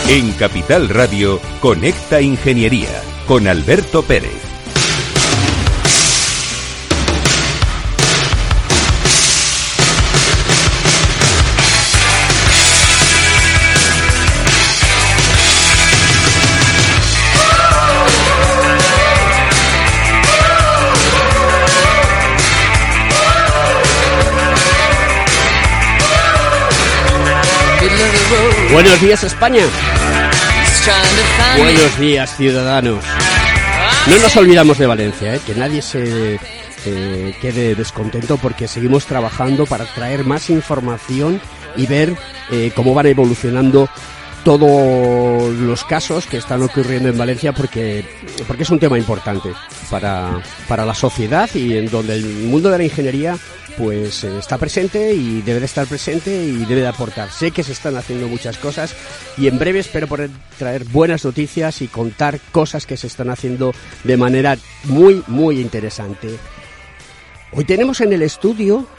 En Capital Radio, Conecta Ingeniería, con Alberto Pérez. Buenos días, España. Buenos días, ciudadanos. No nos olvidamos de Valencia, que nadie se quede descontento, porque seguimos trabajando para traer más información y ver cómo van evolucionando todos los casos que están ocurriendo en Valencia, porque es un tema importante para la sociedad, y en donde el mundo de la ingeniería pues está presente y debe de estar presente y debe de aportar. Sé que se están haciendo muchas cosas y en breve espero poder traer buenas noticias y contar cosas que se están haciendo de manera muy, muy interesante. Hoy tenemos en el estudio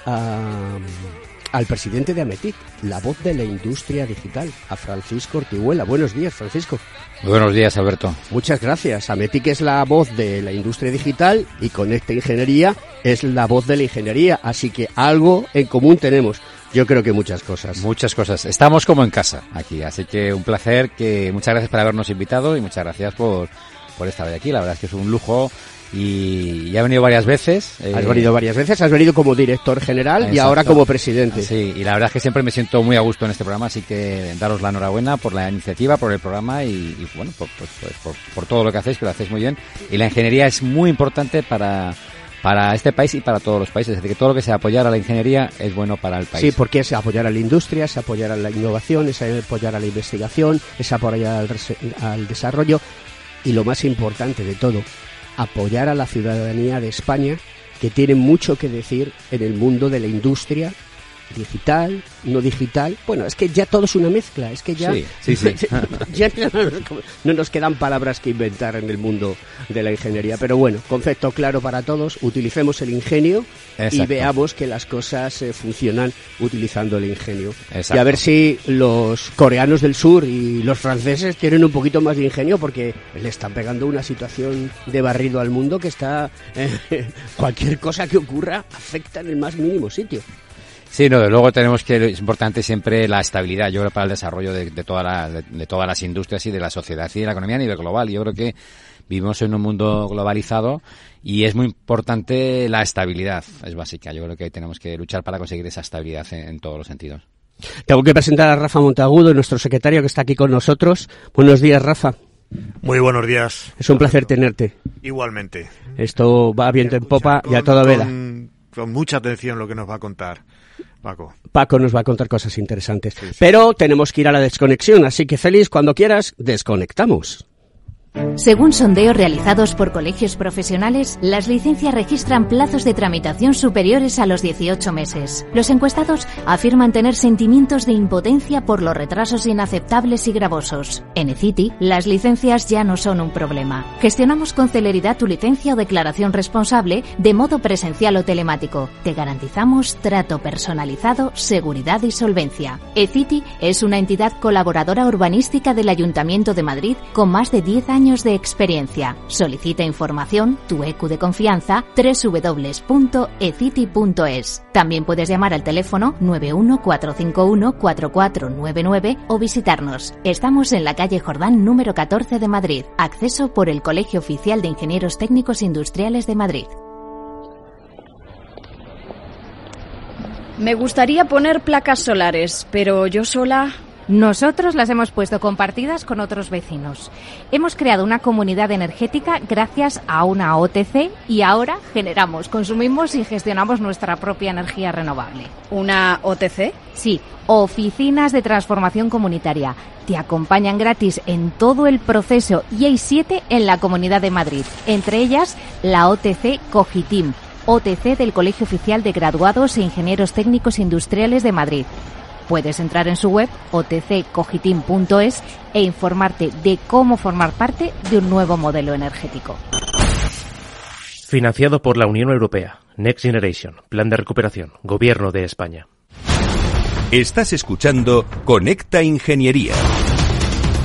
al presidente de Ametic, la voz de la industria digital, a Francisco Ortihuela. Buenos días, Francisco. Muy buenos días, Alberto. Muchas gracias. Ametic es la voz de la industria digital y Conecta Ingeniería es la voz de la ingeniería, así que algo en común tenemos. Yo creo que muchas cosas. Muchas cosas. Estamos como en casa aquí, así que un placer. Muchas gracias por habernos invitado y muchas gracias por estar aquí. La verdad es que es un lujo. Y ya he venido varias veces. Has venido varias veces, has venido como director general. Exacto. Y ahora como presidente. Sí, y la verdad es que siempre me siento muy a gusto en este programa, así que daros la enhorabuena por la iniciativa, por el programa y bueno, por todo lo que hacéis, que lo hacéis muy bien. Y la ingeniería es muy importante para este país y para todos los países. Es decir, que todo lo que sea apoyar a la ingeniería es bueno para el país. Sí, porque es apoyar a la industria, es apoyar a la innovación, es apoyar a la investigación, es apoyar al desarrollo y lo más importante de todo, apoyar a la ciudadanía de España, que tiene mucho que decir en el mundo de la industria digital, no digital. Bueno, es que ya todo es una mezcla, es que ya, sí. Ya no nos quedan palabras que inventar en el mundo de la ingeniería. Pero bueno, concepto claro para todos, utilicemos el ingenio. Exacto. Y veamos que las cosas funcionan utilizando el ingenio. Exacto. Y a ver si los coreanos del sur y los franceses tienen un poquito más de ingenio, porque le están pegando una situación de barrido al mundo que está... cualquier cosa que ocurra afecta en el más mínimo sitio. Sí, no, de luego tenemos que, es importante siempre la estabilidad, yo creo, para el desarrollo de todas las industrias y de la sociedad y de la economía a nivel global. Yo creo que vivimos en un mundo globalizado y es muy importante la estabilidad, es básica. Yo creo que tenemos que luchar para conseguir esa estabilidad en todos los sentidos. Tengo que presentar a Rafa Monteagudo, nuestro secretario, que está aquí con nosotros. Buenos días, Rafa. Muy buenos días. Es un placer tenerte. Igualmente. Esto va viento en popa y a toda vela. Con mucha atención lo que nos va a contar Paco nos va a contar cosas interesantes. Sí. Pero tenemos que ir a la desconexión, así que Félix, cuando quieras, desconectamos. Según sondeos realizados por colegios profesionales, las licencias registran plazos de tramitación superiores a los 18 meses. Los encuestados afirman tener sentimientos de impotencia por los retrasos inaceptables y gravosos. En eCity, las licencias ya no son un problema. Gestionamos con celeridad tu licencia o declaración responsable de modo presencial o telemático. Te garantizamos trato personalizado, seguridad y solvencia. eCity es una entidad colaboradora urbanística del Ayuntamiento de Madrid con más de 10 años de experiencia. Solicita información, tu EQ de confianza, www.ecity.es. También puedes llamar al teléfono 914514499 o visitarnos. Estamos en la calle Jordán número 14 de Madrid. Acceso por el Colegio Oficial de Ingenieros Técnicos Industriales de Madrid. Me gustaría poner placas solares, pero yo sola... Nosotros las hemos puesto compartidas con otros vecinos. Hemos creado una comunidad energética gracias a una OTC y ahora generamos, consumimos y gestionamos nuestra propia energía renovable. ¿Una OTC? Sí, Oficinas de Transformación Comunitaria. Te acompañan gratis en todo el proceso y hay 7 en la Comunidad de Madrid, entre ellas la OTC Cogitim, OTC del Colegio Oficial de Graduados e Ingenieros Técnicos Industriales de Madrid. Puedes entrar en su web otccogitim.es e informarte de cómo formar parte de un nuevo modelo energético. Financiado por la Unión Europea. Next Generation. Plan de recuperación. Gobierno de España. Estás escuchando Conecta Ingeniería.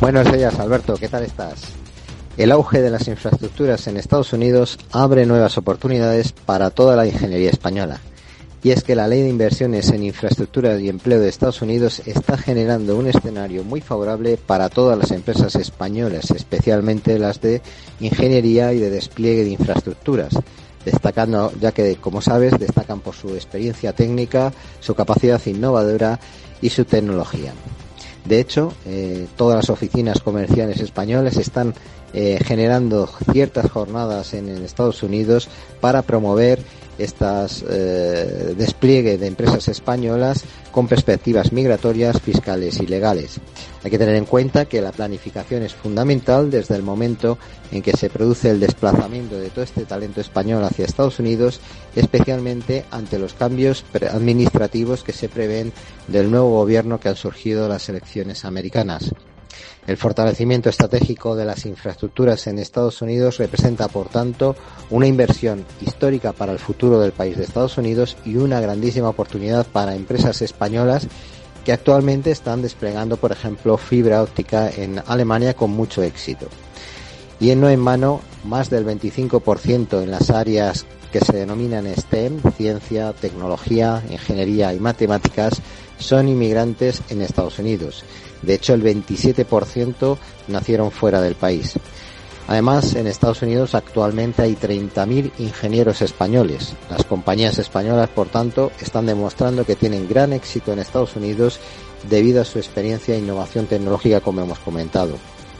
Buenos días, Alberto, ¿qué tal estás? El auge de las infraestructuras en Estados Unidos abre nuevas oportunidades para toda la ingeniería española. Y es que la Ley de Inversiones en Infraestructuras y Empleo de Estados Unidos está generando un escenario muy favorable para todas las empresas españolas, especialmente las de ingeniería y de despliegue de infraestructuras, destacando, ya que, como sabes, destacan por su experiencia técnica, su capacidad innovadora y su tecnología. De hecho, todas las oficinas comerciales españolas están generando ciertas jornadas en Estados Unidos para promover estas despliegue de empresas españolas con perspectivas migratorias, fiscales y legales. Hay que tener en cuenta que la planificación es fundamental desde el momento en que se produce el desplazamiento de todo este talento español hacia Estados Unidos, especialmente ante los cambios administrativos que se prevén del nuevo gobierno que han surgido las elecciones americanas. El fortalecimiento estratégico de las infraestructuras en Estados Unidos representa, por tanto, una inversión histórica para el futuro del país de Estados Unidos y una grandísima oportunidad para empresas españolas que actualmente están desplegando, por ejemplo, fibra óptica en Alemania con mucho éxito. Y no en vano, más del 25% en las áreas que se denominan STEM, ciencia, tecnología, ingeniería y matemáticas, son inmigrantes en Estados Unidos. De hecho, el 27% nacieron fuera del país. Además, en Estados Unidos actualmente hay 30.000 ingenieros españoles. Las compañías españolas, por tanto, están demostrando que tienen gran éxito en Estados Unidos debido a su experiencia e innovación tecnológica, como hemos comentado.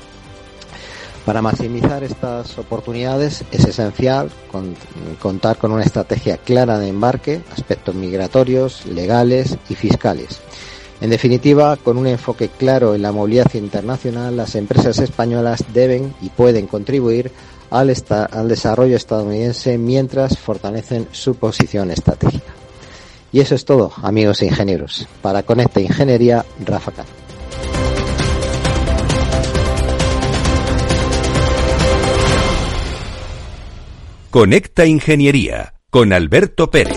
Para maximizar estas oportunidades es esencial contar con una estrategia clara de embarque, aspectos migratorios, legales y fiscales. En definitiva, con un enfoque claro en la movilidad internacional, las empresas españolas deben y pueden contribuir al desarrollo estadounidense mientras fortalecen su posición estratégica. Y eso es todo, amigos ingenieros. Para Conecta Ingeniería, Rafa Cano. Conecta Ingeniería con Alberto Pérez.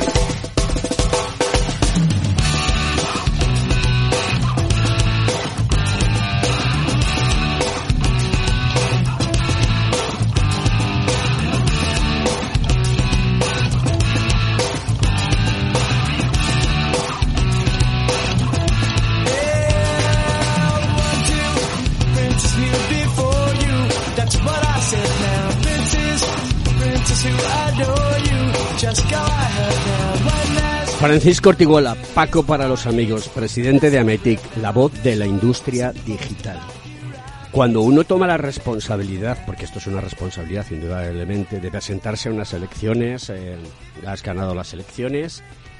Francisco Ortiguola, Paco para los amigos, presidente de Ametic, la voz de la industria digital. Cuando uno toma la responsabilidad, porque esto es una responsabilidad indudablemente, de presentarse a unas elecciones, has ganado las elecciones,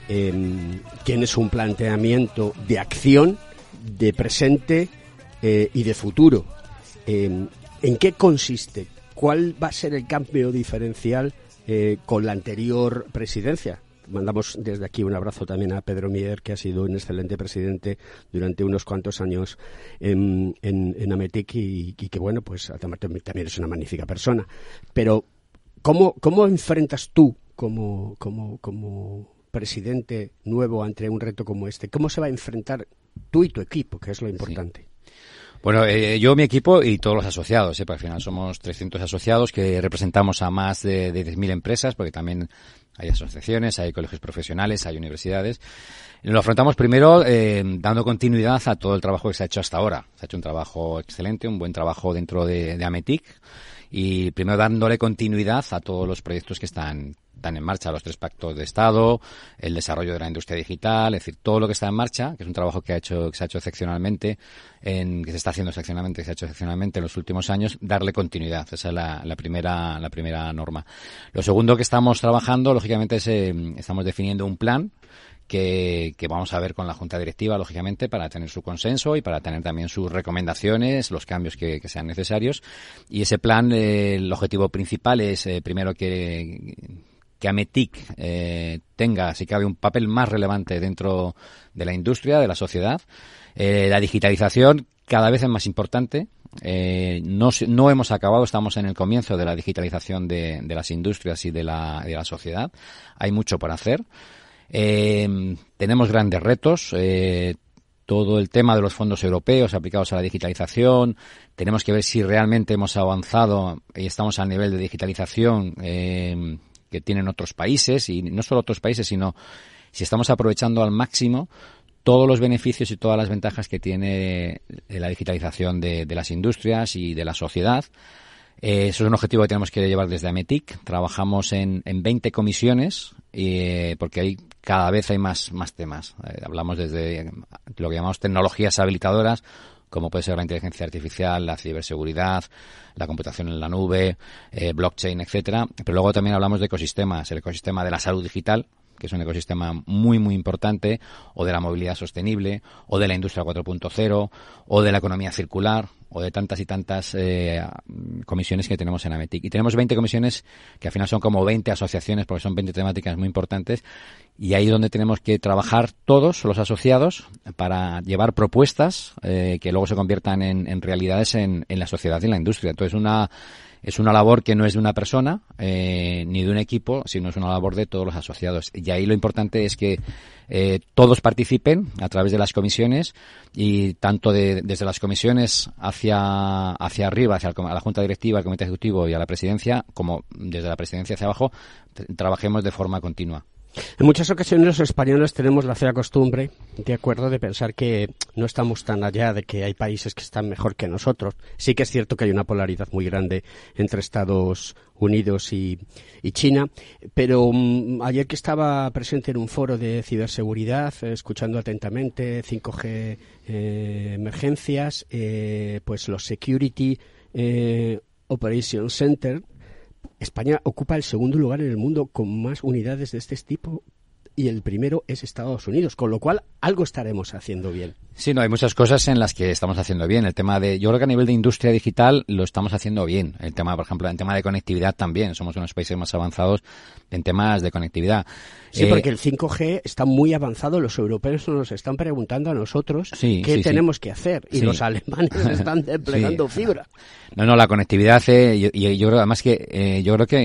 tienes un planteamiento de acción, de presente y de futuro. ¿En qué consiste? ¿Cuál va a ser el cambio diferencial con la anterior presidencia? Mandamos desde aquí un abrazo también a Pedro Mier, que ha sido un excelente presidente durante unos cuantos años en Ametic y que, bueno, pues también es una magnífica persona. Pero, ¿cómo enfrentas tú como presidente nuevo ante un reto como este? ¿Cómo se va a enfrentar tú y tu equipo, que es lo importante? Sí. Bueno, yo, mi equipo y todos los asociados, porque al final somos 300 asociados que representamos a más de 10.000 empresas, porque también hay asociaciones, hay colegios profesionales, hay universidades. Lo afrontamos primero dando continuidad a todo el trabajo que se ha hecho hasta ahora. Se ha hecho un trabajo excelente, un buen trabajo dentro de Ametic, y primero dándole continuidad a todos los proyectos que están en marcha, los 3 pactos de Estado, el desarrollo de la industria digital, es decir, todo lo que está en marcha, que es un trabajo que se ha hecho excepcionalmente, que se está haciendo excepcionalmente, que se ha hecho excepcionalmente en los últimos años, darle continuidad. Esa es la primera norma. Lo segundo que estamos trabajando, lógicamente, es estamos definiendo un plan que vamos a ver con la Junta Directiva, lógicamente, para tener su consenso y para tener también sus recomendaciones, los cambios que sean necesarios. Y ese plan, el objetivo principal es, primero, que Ametic tenga, si cabe, un papel más relevante dentro de la industria, de la sociedad. La digitalización cada vez es más importante. No hemos acabado, estamos en el comienzo de la digitalización de las industrias y de la sociedad. Hay mucho por hacer. Tenemos grandes retos. todo el tema de los fondos europeos aplicados a la digitalización. Tenemos que ver si realmente hemos avanzado y estamos al nivel de digitalización que tienen otros países, y no solo otros países, sino si estamos aprovechando al máximo todos los beneficios y todas las ventajas que tiene la digitalización de las industrias y de la sociedad. Eso es un objetivo que tenemos que llevar desde AMETIC. Trabajamos en 20 comisiones, porque cada vez hay más temas. Hablamos desde lo que llamamos tecnologías habilitadoras, como puede ser la inteligencia artificial, la ciberseguridad, la computación en la nube, blockchain, etcétera. Pero luego también hablamos de ecosistemas, el ecosistema de la salud digital, que es un ecosistema muy, muy importante, o de la movilidad sostenible, o de la industria 4.0, o de la economía circular, o de tantas y tantas comisiones que tenemos en AMETIC. Y tenemos 20 comisiones que al final son como 20 asociaciones, porque son 20 temáticas muy importantes, y ahí es donde tenemos que trabajar todos los asociados para llevar propuestas que luego se conviertan en realidades en la sociedad y en la industria. Entonces, es una labor que no es de una persona ni de un equipo, sino es una labor de todos los asociados. Y ahí lo importante es que todos participen a través de las comisiones, y tanto desde las comisiones hacia arriba, hacia la Junta Directiva, al Comité Ejecutivo y a la Presidencia, como desde la Presidencia hacia abajo, trabajemos de forma continua. En muchas ocasiones los españoles tenemos la fea costumbre, de acuerdo, de pensar que no estamos tan allá, de que hay países que están mejor que nosotros. Sí que es cierto que hay una polaridad muy grande entre Estados Unidos y China, pero ayer que estaba presente en un foro de ciberseguridad, escuchando atentamente 5G emergencias, pues los Security Operations Center, España ocupa el segundo lugar en el mundo con más unidades de este tipo, y el primero es Estados Unidos, con lo cual algo estaremos haciendo bien. Sí, no, hay muchas cosas en las que estamos haciendo bien. Yo creo que a nivel de industria digital lo estamos haciendo bien. El tema, por ejemplo, en tema de conectividad también. Somos uno de los países más avanzados en temas de conectividad. Sí, porque el 5G está muy avanzado. Los europeos nos están preguntando a nosotros qué tenemos que hacer. Y los alemanes están desplegando fibra. No, la conectividad, yo creo además que,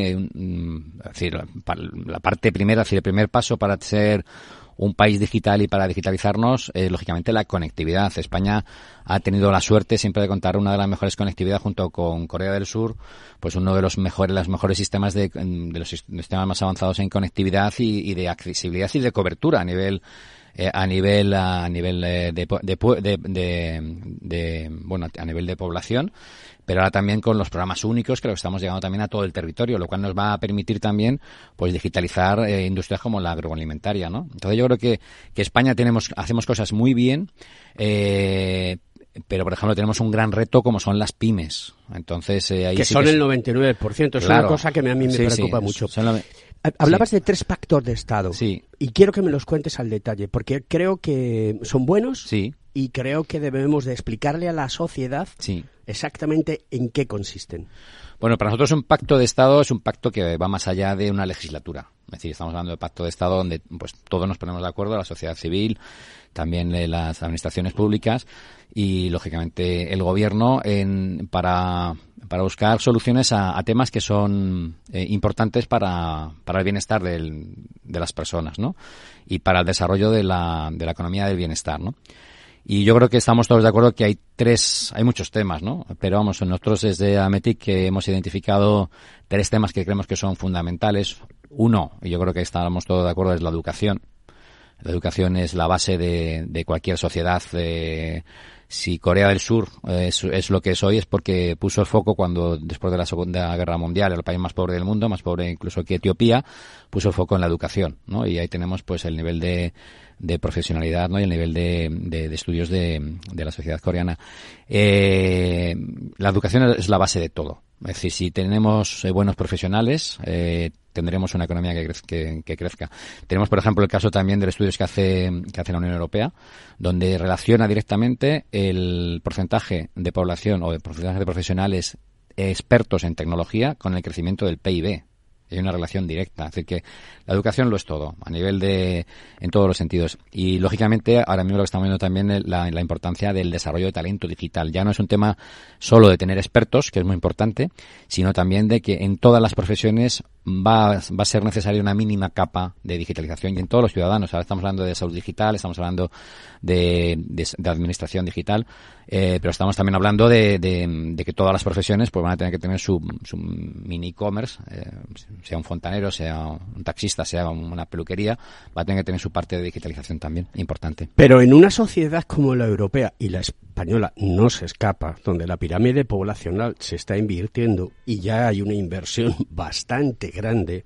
decir, la parte primera, el primer paso para ser un país digital y para digitalizarnos, lógicamente la conectividad. España ha tenido la suerte siempre de contar una de las mejores conectividades junto con Corea del Sur, pues uno de los mejores sistemas de los sistemas más avanzados en conectividad y de accesibilidad y de cobertura a nivel de población. Pero ahora también con los programas únicos, creo que estamos llegando también a todo el territorio, lo cual nos va a permitir también pues digitalizar industrias como la agroalimentaria, ¿no? Entonces yo creo que España hacemos cosas muy bien, pero por ejemplo tenemos un gran reto como son las pymes. Entonces ahí que sí son el 99%, es una cosa que a mí me preocupa mucho. Hablabas de 3 pactos de Estado, y quiero que me los cuentes al detalle, porque creo que son buenos, y creo que debemos de explicarle a la sociedad exactamente en qué consisten. Bueno, para nosotros un pacto de Estado es un pacto que va más allá de una legislatura. Es decir, estamos hablando de pacto de Estado donde pues todos nos ponemos de acuerdo, la sociedad civil, también las administraciones públicas y, lógicamente, el gobierno para buscar soluciones a temas que son importantes para el bienestar de las personas, ¿no? Y para el desarrollo de la economía del bienestar, ¿no? Y yo creo que estamos todos de acuerdo que hay muchos temas, ¿no? Pero vamos, nosotros desde AMETIC que hemos identificado 3 temas que creemos que son fundamentales. Uno, y yo creo que estamos todos de acuerdo, es la educación. La educación es la base de cualquier sociedad. Si Corea del Sur es lo que es hoy, es porque puso el foco cuando, después de la Segunda Guerra Mundial, el país más pobre del mundo, más pobre incluso que Etiopía, puso el foco en la educación, ¿no? Y ahí tenemos pues el nivel de profesionalidad, ¿no? Y el nivel de estudios de la sociedad coreana. La educación es la base de todo. Es decir, si tenemos buenos profesionales, tendremos una economía que crezca. Tenemos, por ejemplo, el caso también de los estudios que hace la Unión Europea, donde relaciona directamente el porcentaje de población o de porcentaje de profesionales expertos en tecnología con el crecimiento del PIB. Hay una relación directa. Es decir, que la educación lo es todo, a nivel en todos los sentidos. Y, lógicamente, ahora mismo lo que estamos viendo también es la importancia del desarrollo de talento digital. Ya no es un tema solo de tener expertos, que es muy importante, sino también de que en todas las profesiones va a ser necesaria una mínima capa de digitalización, y en todos los ciudadanos. Ahora estamos hablando de salud digital, estamos hablando de administración digital, pero estamos también hablando de que todas las profesiones pues van a tener que tener su mini e-commerce, sea un fontanero, sea un taxista, sea una peluquería, va a tener que tener su parte de digitalización también importante. Pero en una sociedad como la europea y la española no se escapa, donde la pirámide poblacional se está invirtiendo y ya hay una inversión bastante grande,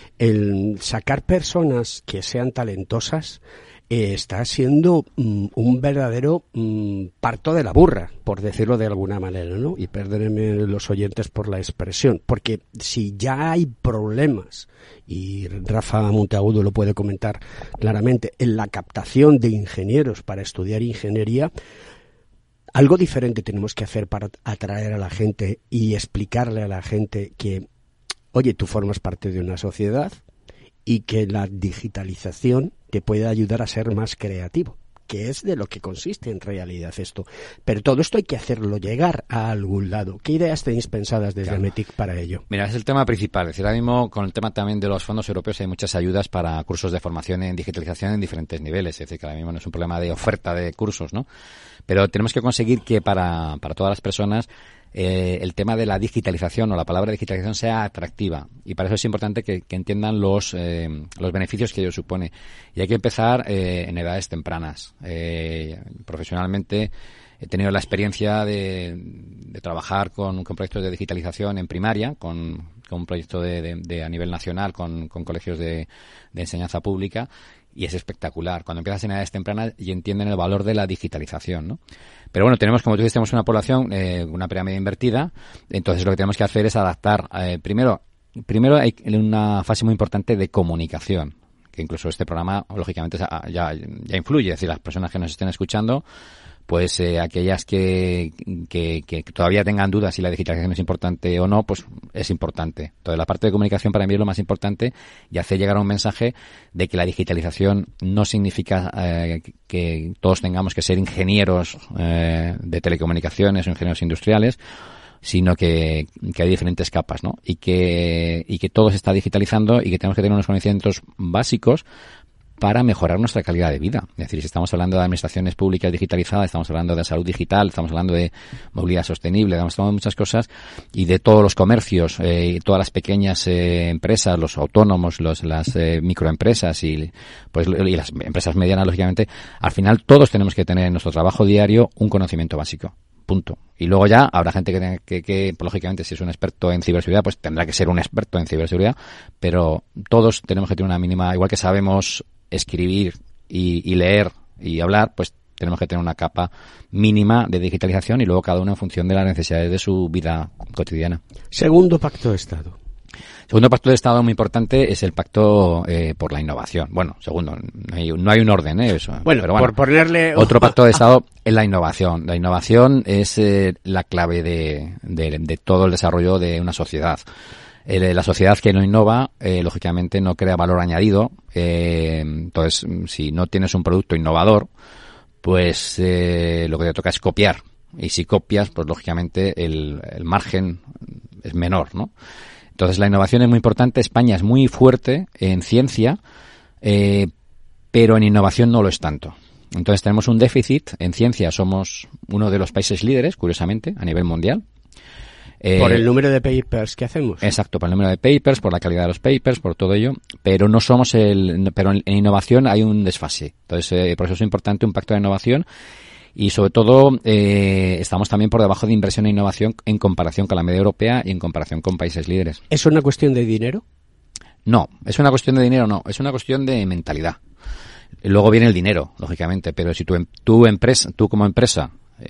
el sacar personas que sean talentosas está siendo un verdadero parto de la burra, por decirlo de alguna manera, ¿no? Y perdónenme los oyentes por la expresión, porque si ya hay problemas, y Rafa Monteagudo lo puede comentar claramente, en la captación de ingenieros para estudiar ingeniería, algo diferente tenemos que hacer para atraer a la gente y explicarle a la gente que, oye, tú formas parte de una sociedad y que la digitalización te puede ayudar a ser más creativo, que es de lo que consiste en realidad esto. Pero todo esto hay que hacerlo llegar a algún lado. ¿Qué ideas tenéis pensadas desde METIC para ello? Mira, es el tema principal. Es decir, ahora mismo con el tema también de los fondos europeos hay muchas ayudas para cursos de formación en digitalización en diferentes niveles. Es decir, que ahora mismo no es un problema de oferta de cursos, ¿no? Pero tenemos que conseguir que para todas las personas el tema de la digitalización o la palabra digitalización sea atractiva, y para eso es importante que entiendan los beneficios que ello supone, y hay que empezar en edades tempranas. Profesionalmente he tenido la experiencia de trabajar con proyectos de digitalización en primaria, con un proyecto de a nivel nacional con colegios de enseñanza pública, y es espectacular cuando empiezas en edades tempranas y entienden el valor de la digitalización, ¿no? Pero bueno, como tú dices, tenemos una población, una pirámide invertida, entonces lo que tenemos que hacer es adaptar. Primero hay una fase muy importante de comunicación, que incluso este programa, lógicamente, ya influye. Es decir, las personas que nos estén escuchando, pues aquellas que todavía tengan dudas si la digitalización es importante o no, pues es importante. Entonces, la parte de comunicación para mí es lo más importante, y hacer llegar un mensaje de que la digitalización no significa que todos tengamos que ser ingenieros de telecomunicaciones o ingenieros industriales, sino que hay diferentes capas, ¿no? Y que todo se está digitalizando y que tenemos que tener unos conocimientos básicos para mejorar nuestra calidad de vida. Es decir, si estamos hablando de administraciones públicas digitalizadas, estamos hablando de salud digital, estamos hablando de movilidad sostenible, estamos hablando de muchas cosas, y de todos los comercios, todas las pequeñas empresas, los autónomos, las microempresas y las empresas medianas, lógicamente, al final todos tenemos que tener en nuestro trabajo diario un conocimiento básico. Punto. Y luego ya habrá gente que lógicamente, si es un experto en ciberseguridad, pues tendrá que ser un experto en ciberseguridad, pero todos tenemos que tener una mínima, igual que sabemos escribir y leer y hablar, pues tenemos que tener una capa mínima de digitalización, y luego cada uno en función de las necesidades de su vida cotidiana. Segundo pacto de Estado. Segundo pacto de Estado muy importante es el pacto por la innovación. Bueno, segundo, no hay un orden, eso. Bueno, pero por ponerle otro pacto de Estado es la innovación. La innovación es la clave de todo el desarrollo de una sociedad. La sociedad que no innova, lógicamente no crea valor añadido. Entonces, si no tienes un producto innovador, pues lo que te toca es copiar. Y si copias, pues lógicamente el margen es menor, ¿no? Entonces, la innovación es muy importante. España es muy fuerte en ciencia, pero en innovación no lo es tanto. Entonces, tenemos un déficit. En ciencia somos uno de los países líderes, curiosamente, a nivel mundial. Por el número de papers que hacemos. Exacto, por el número de papers, por la calidad de los papers, por todo ello, pero no somos pero en innovación hay un desfase. Entonces, por eso es importante un pacto de innovación, y sobre todo estamos también por debajo de inversión en innovación en comparación con la media europea y en comparación con países líderes. ¿Es una cuestión de dinero? No, es una cuestión de dinero, no, es una cuestión de mentalidad. Luego viene el dinero, lógicamente, pero si tú como empresa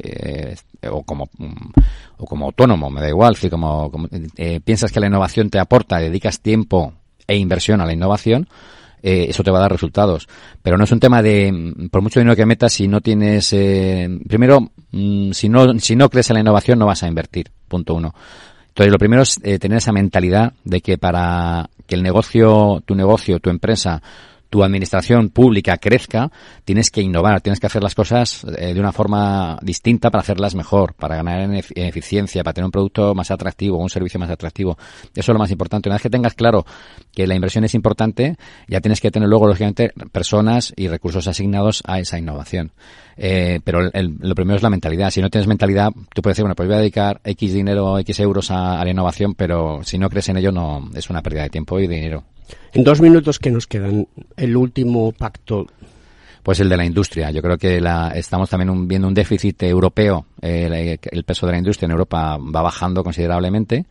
o como autónomo, me da igual, si piensas que la innovación te aporta, dedicas tiempo e inversión a la innovación, eso te va a dar resultados. Pero no es un tema de, por mucho dinero que metas, si no tienes, primero, si no crees en la innovación, no vas a invertir, punto uno. Entonces, lo primero es tener esa mentalidad de que para que tu negocio, tu empresa, tu administración pública crezca, tienes que innovar, tienes que hacer las cosas de una forma distinta para hacerlas mejor, para ganar en eficiencia, para tener un producto más atractivo, un servicio más atractivo. Eso es lo más importante. Una vez que tengas claro que la inversión es importante, ya tienes que tener luego, lógicamente, personas y recursos asignados a esa innovación. Pero lo primero es la mentalidad. Si no tienes mentalidad, tú puedes decir, bueno, pues voy a dedicar X dinero, X euros a la innovación, pero si no crees en ello, no, es una pérdida de tiempo y de dinero. En 2 minutos que nos quedan, el último pacto. Pues el de la industria. Yo creo que estamos también viendo un déficit europeo. El peso de la industria en Europa va bajando considerablemente.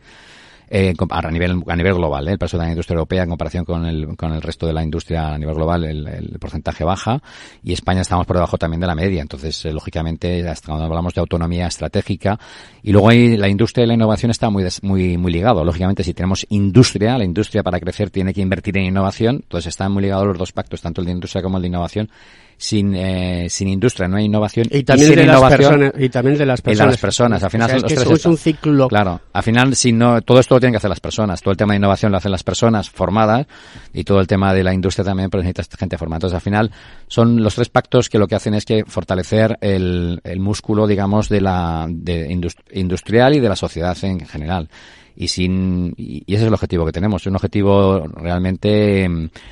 A nivel global, el peso de la industria europea en comparación con el resto de la industria a nivel global, el porcentaje baja, y España estamos por debajo también de la media. Entonces, lógicamente, hasta cuando hablamos de autonomía estratégica, y luego ahí la industria y la innovación está muy ligado. Lógicamente, si tenemos industria, la industria para crecer tiene que invertir en innovación, entonces están muy ligados los dos pactos, tanto el de industria como el de innovación. Sin industria no hay innovación, y también sin de innovación, las personas. Al final, o sea, es que es un ciclo. Claro, al final, todo esto lo tienen que hacer las personas. Todo el tema de innovación lo hacen las personas formadas, y todo el tema de la industria también, pues necesitas gente formada. Entonces, al final, son los 3 pactos que lo que hacen es que fortalecer el músculo, digamos, industrial y de la sociedad en general. Y ese es el objetivo que tenemos. Es un objetivo realmente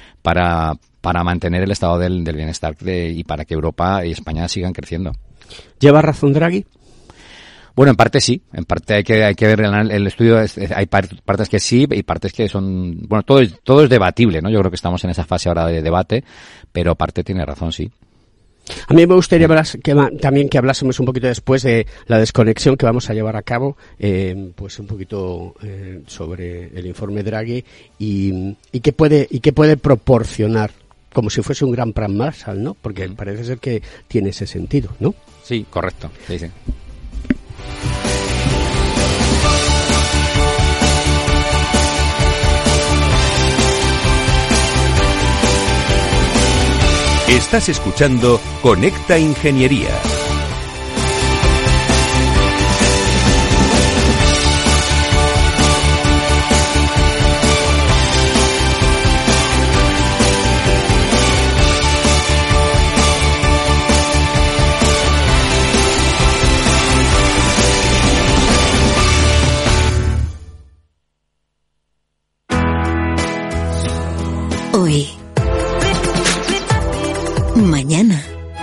para mantener el estado del bienestar y para que Europa y España sigan creciendo. ¿Lleva razón Draghi? Bueno, en parte sí. En parte hay que ver el estudio. Hay partes que sí y partes que son... Bueno, todo es debatible, ¿no? Yo creo que estamos en esa fase ahora de debate, pero parte tiene razón, sí. A mí me gustaría también que hablásemos un poquito después de la desconexión que vamos a llevar a cabo, pues un poquito sobre el informe Draghi y qué puede proporcionar, como si fuese un gran plan Marshall, ¿no? Porque parece ser que tiene ese sentido, ¿no? Sí, correcto. Sí. Estás escuchando Conecta Ingeniería. Hoy. Mañana.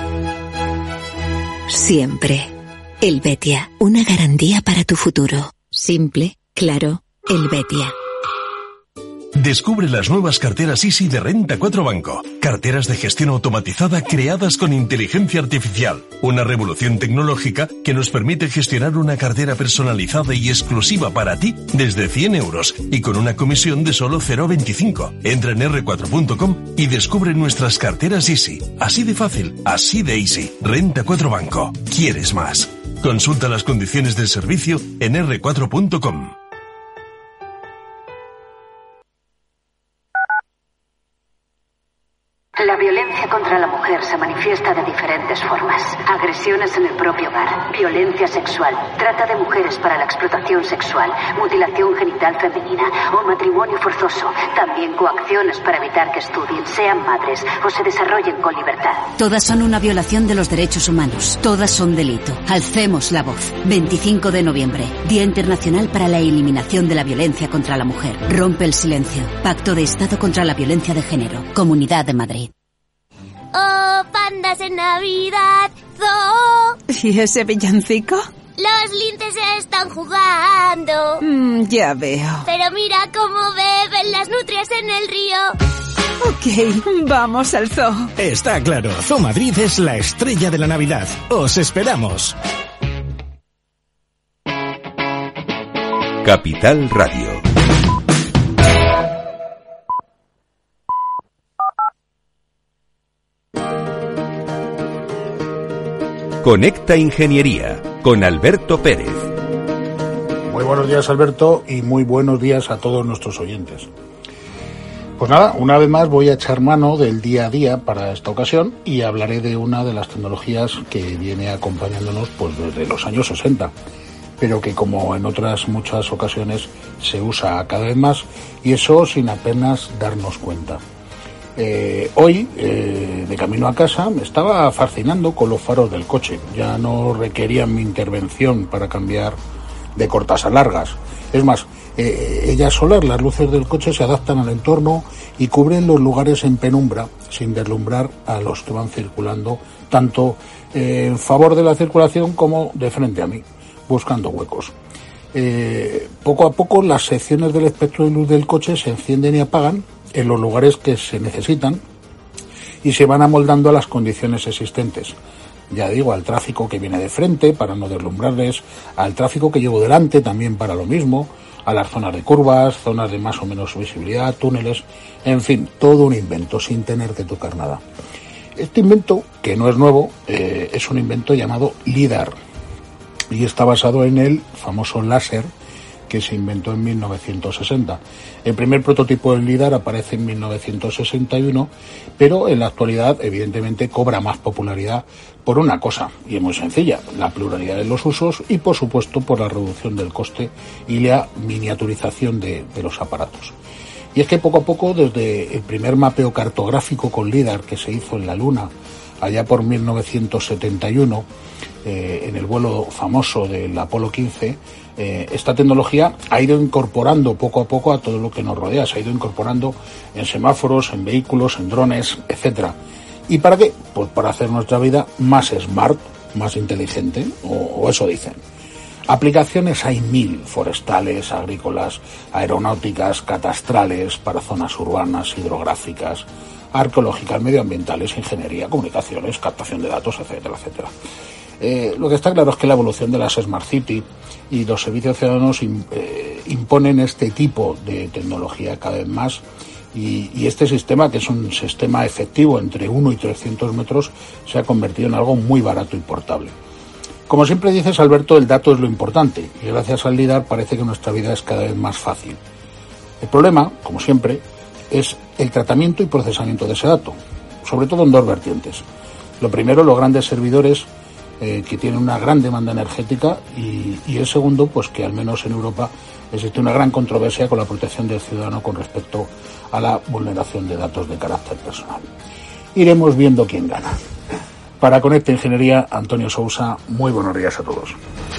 Siempre. Helvetia, una garantía para tu futuro. Simple, claro, Helvetia. Descubre las nuevas carteras Easy de Renta 4 Banco. Carteras de gestión automatizada creadas con inteligencia artificial. Una revolución tecnológica que nos permite gestionar una cartera personalizada y exclusiva para ti desde 100 euros y con una comisión de solo 0,25. Entra en r4.com y descubre nuestras carteras Easy. Así de fácil, así de easy. Renta 4 Banco. ¿Quieres más? Consulta las condiciones del servicio en r4.com. La violencia contra la mujer se manifiesta de diferentes formas. Agresiones en el propio hogar, violencia sexual, trata de mujeres para la explotación sexual, mutilación genital femenina o matrimonio forzoso. También coacciones para evitar que estudien, sean madres o se desarrollen con libertad. Todas son una violación de los derechos humanos. Todas son delito. Alcemos la voz. 25 de noviembre, Día Internacional para la Eliminación de la Violencia contra la Mujer. Rompe el silencio. Pacto de Estado contra la Violencia de Género. Comunidad de Madrid. ¡Oh, pandas en Navidad! ¡Zoo! ¿Y ese villancico? Los linces se están jugando. Ya veo. Pero mira cómo beben las nutrias en el río. Ok, vamos al zoo. Está claro, Zoo Madrid es la estrella de la Navidad. ¡Os esperamos! Capital Radio. Conecta Ingeniería con Alberto Pérez. Muy buenos días, Alberto, y muy buenos días a todos nuestros oyentes. Pues nada, una vez más voy a echar mano del día a día para esta ocasión y hablaré de una de las tecnologías que viene acompañándonos pues desde los años 60, pero que como en otras muchas ocasiones se usa cada vez más y eso sin apenas darnos cuenta. Hoy, de camino a casa, me estaba fascinando con los faros del coche. Ya no requerían mi intervención para cambiar de cortas a largas. Es más, ellas solas, las luces del coche, se adaptan al entorno y cubren los lugares en penumbra sin deslumbrar a los que van circulando, tanto en favor de la circulación como de frente a mí, buscando huecos. Poco a poco las secciones del espectro de luz del coche se encienden y apagan en los lugares que se necesitan y se van amoldando a las condiciones existentes. Ya digo, al tráfico que viene de frente para no deslumbrarles, al tráfico que llevo delante también para lo mismo, a las zonas de curvas, zonas de más o menos visibilidad, túneles, en fin, todo un invento sin tener que tocar nada. Este invento, que no es nuevo, es un invento llamado LIDAR y está basado en el famoso láser que se inventó en 1960. El primer prototipo del LIDAR aparece en 1961, pero en la actualidad evidentemente cobra más popularidad por una cosa, y es muy sencilla: la pluralidad de los usos y por supuesto por la reducción del coste y la miniaturización de los aparatos. Y es que poco a poco, desde el primer mapeo cartográfico con LIDAR que se hizo en la Luna allá por 1971, en el vuelo famoso del Apolo 15, esta tecnología ha ido incorporando poco a poco a todo lo que nos rodea, se ha ido incorporando en semáforos, en vehículos, en drones, etcétera. ¿Y para qué? Pues para hacer nuestra vida más smart, más inteligente, o eso dicen. Aplicaciones hay 1000, forestales, agrícolas, aeronáuticas, catastrales, para zonas urbanas, hidrográficas, arqueológicas, medioambientales, ingeniería, comunicaciones, captación de datos, etcétera, etcétera. Lo que está claro es que la evolución de las Smart City y los servicios ciudadanos imponen este tipo de tecnología cada vez más, y este sistema, que es un sistema efectivo entre 1 y 300 metros, se ha convertido en algo muy barato y portable. Como siempre dices, Alberto, el dato es lo importante, y gracias al LIDAR parece que nuestra vida es cada vez más fácil. El problema, como siempre, es el tratamiento y procesamiento de ese dato, sobre todo en dos vertientes. Lo primero, los grandes servidores que tienen una gran demanda energética, y el segundo, pues que al menos en Europa existe una gran controversia con la protección del ciudadano con respecto a la vulneración de datos de carácter personal. Iremos viendo quién gana. Para Conecta Ingeniería, Antonio Sousa, muy buenos días a todos.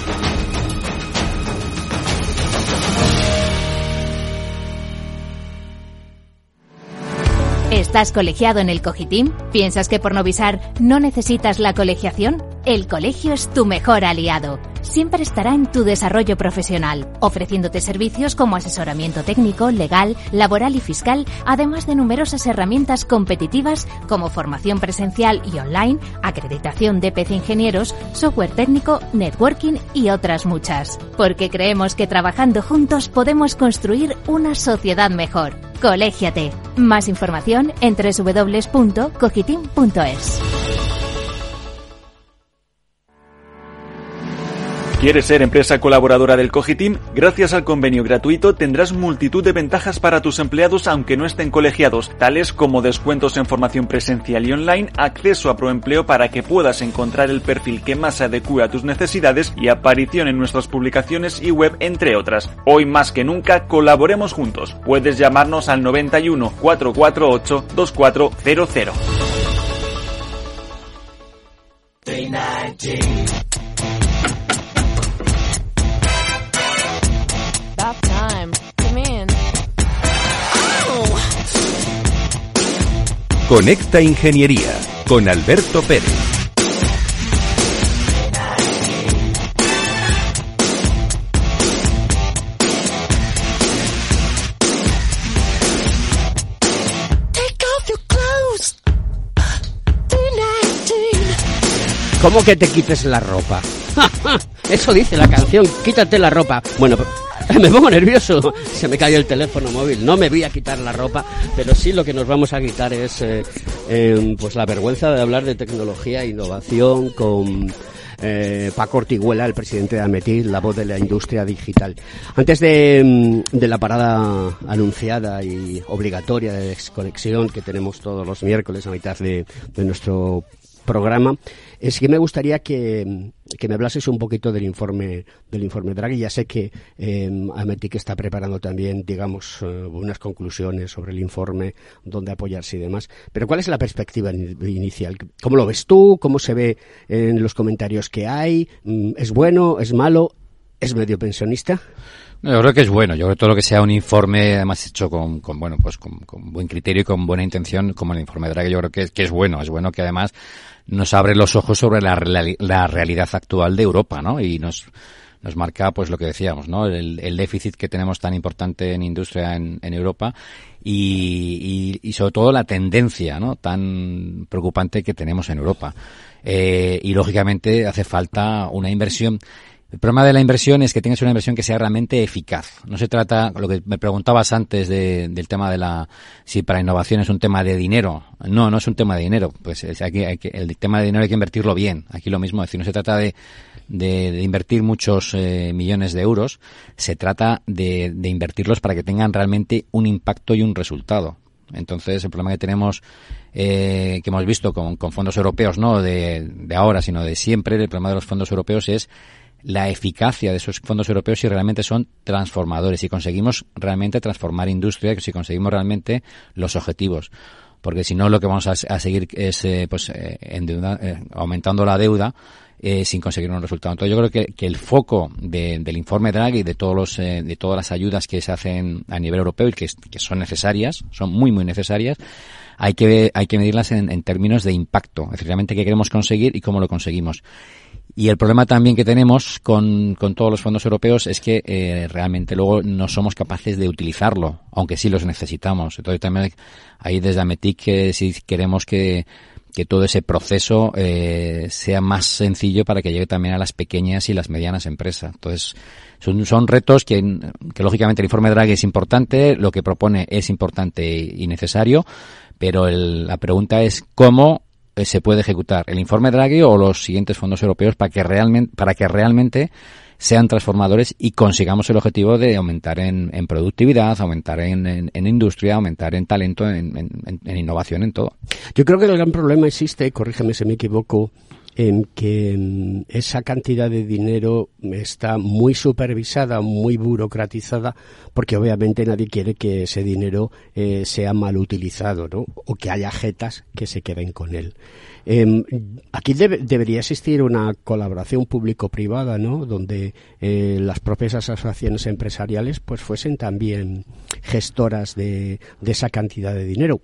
¿Estás colegiado en el Cogitim? ¿Piensas que por Novisar no necesitas la colegiación? El colegio es tu mejor aliado. Siempre estará en tu desarrollo profesional, ofreciéndote servicios como asesoramiento técnico, legal, laboral y fiscal, además de numerosas herramientas competitivas como formación presencial y online, acreditación de PC Ingenieros, software técnico, networking y otras muchas. Porque creemos que trabajando juntos podemos construir una sociedad mejor. Colégiate. Más información en www.cogitim.es. ¿Quieres ser empresa colaboradora del Cogitim? Gracias al convenio gratuito tendrás multitud de ventajas para tus empleados aunque no estén colegiados, tales como descuentos en formación presencial y online, acceso a Proempleo para que puedas encontrar el perfil que más se adecue a tus necesidades y aparición en nuestras publicaciones y web, entre otras. Hoy más que nunca, colaboremos juntos. Puedes llamarnos al 91 448 2400. Conecta Ingeniería con Alberto Pérez. ¿Cómo que te quites la ropa? Eso dice la canción, quítate la ropa. Bueno, me pongo nervioso, se me cayó el teléfono móvil. No me voy a quitar la ropa, pero sí lo que nos vamos a quitar es pues la vergüenza de hablar de tecnología e innovación con Paco Ortiguela, el presidente de Ametit, la voz de la industria digital. Antes de la parada anunciada y obligatoria de desconexión que tenemos todos los miércoles a mitad de nuestro programa, es que me gustaría que me hablases un poquito del informe Draghi. Ya sé que Ametic está preparando también, digamos, unas conclusiones sobre el informe, dónde apoyarse y demás. Pero ¿cuál es la perspectiva inicial? ¿Cómo lo ves tú? ¿Cómo se ve en los comentarios que hay? ¿Es bueno? ¿Es malo? ¿Es medio pensionista? No, yo creo que es bueno. Yo creo que todo lo que sea un informe, además hecho con buen criterio y con buena intención, como el informe de Draghi, yo creo que es bueno. Es bueno que además nos abre los ojos sobre la realidad actual de Europa, ¿no? Y nos marca, pues lo que decíamos, ¿no? El déficit que tenemos tan importante en industria en Europa y sobre todo la tendencia, ¿no? Tan preocupante que tenemos en Europa. Y lógicamente hace falta una inversión. El problema de la inversión es que tengas una inversión que sea realmente eficaz. No se trata, lo que me preguntabas antes del tema de si para innovación es un tema de dinero. No es un tema de dinero. Pues el tema de dinero hay que invertirlo bien. Aquí lo mismo, es decir, no se trata de invertir muchos millones de euros. Se trata de invertirlos para que tengan realmente un impacto y un resultado. Entonces, el problema que tenemos, que hemos visto con fondos europeos, no de ahora, sino de siempre, el problema de los fondos europeos es la eficacia de esos fondos europeos si realmente son transformadores, si conseguimos realmente transformar industria, si conseguimos realmente los objetivos. Porque si no, lo que vamos a seguir es aumentando la deuda sin conseguir un resultado. Entonces yo creo que el foco del informe Draghi, de todas las ayudas que se hacen a nivel europeo y que son necesarias, son muy muy necesarias, hay que medirlas en términos de impacto, es decir, realmente qué queremos conseguir y cómo lo conseguimos. Y el problema también que tenemos con todos los fondos europeos es que realmente luego no somos capaces de utilizarlo, aunque sí los necesitamos. Entonces también ahí desde Ametic sí queremos que todo ese proceso sea más sencillo para que llegue también a las pequeñas y las medianas empresas. Entonces son retos que lógicamente el informe Draghi es importante, lo que propone es importante y necesario, pero la pregunta es cómo se puede ejecutar el informe Draghi o los siguientes fondos europeos para que realmente sean transformadores y consigamos el objetivo de aumentar en productividad, aumentar en industria, aumentar en talento, en innovación, en todo. Yo creo que el gran problema existe, corrígeme si me equivoco, en que esa cantidad de dinero está muy supervisada, muy burocratizada, porque obviamente nadie quiere que ese dinero sea mal utilizado, ¿no? O que haya jetas que se queden con él. Aquí debería existir una colaboración público-privada, ¿no? Donde las propias asociaciones empresariales pues fuesen también gestoras de esa cantidad de dinero.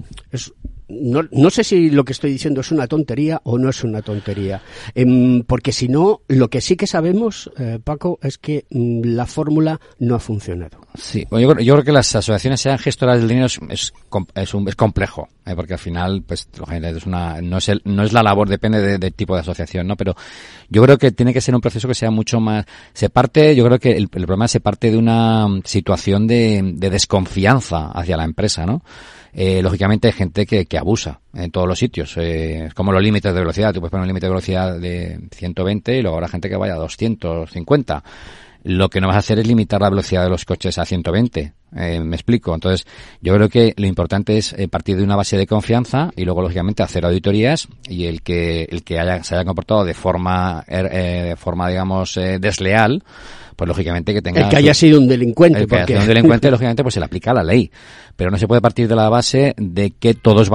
No sé si lo que estoy diciendo es una tontería o no es una tontería, porque si no, lo que sí que sabemos, Paco, es que la fórmula no ha funcionado. Sí, bueno, yo creo que las asociaciones sean gestoras del dinero es complejo, porque al final, pues, no es la labor, depende del tipo de asociación, ¿no? Pero yo creo que tiene que ser un proceso que sea mucho más. Yo creo que el problema se parte de una situación de desconfianza hacia la empresa, ¿no? Lógicamente hay gente que abusa en todos los sitios, como los límites de velocidad. Tú puedes poner un límite de velocidad de 120 y luego habrá gente que vaya a 250. Lo que no vas a hacer es limitar la velocidad de los coches a 120. Me explico. Entonces, yo creo que lo importante es partir de una base de confianza y luego, lógicamente, hacer auditorías y el que se haya comportado de forma digamos, desleal, pues lógicamente que tenga... El que haya sido un delincuente. El que haya sido un delincuente, lógicamente, pues se le aplica la ley. Pero no se puede partir de la base de que todas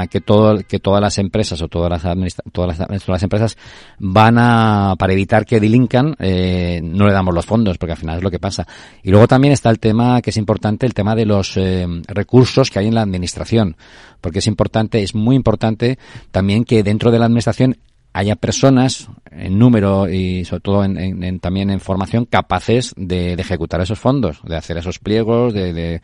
las empresas o todas las empresas para evitar que delincan, no le damos los fondos, porque al final es lo que pasa. Y luego también está el tema que es importante, el tema de los recursos que hay en la administración, porque es muy importante también que dentro de la administración haya personas en número y sobre todo también en formación capaces de ejecutar esos fondos, de hacer esos pliegos, de